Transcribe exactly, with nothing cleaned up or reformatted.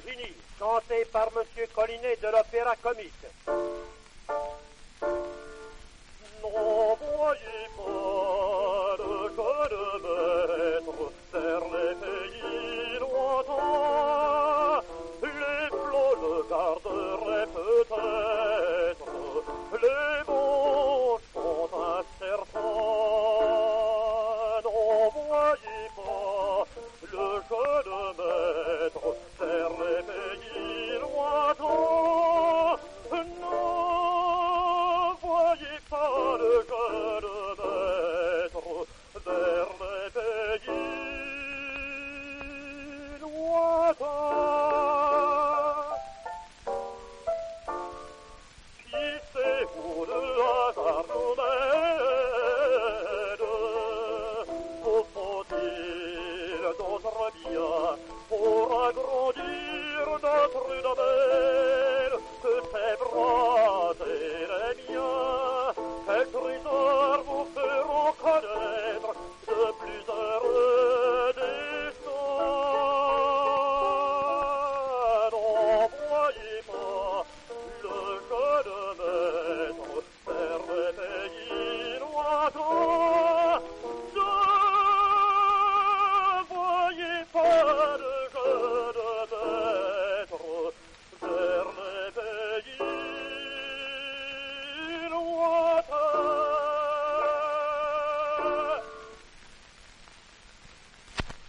Virginie, chanté par Monsieur Collinet de l'Opéra Comique. Non, voyez pas le jeune maître vers les pays lointains. Les flots le garderaient peut-être, les mots sont incertains. Non, voyez pas le jeune maître vers les pays lointains. Non, voyez pas le jeune maître vers les pays lointains. Qui sait où le hasard nous mène? Où faut-il d'autres biens pour agrandir notre domaine? Que ces bras et les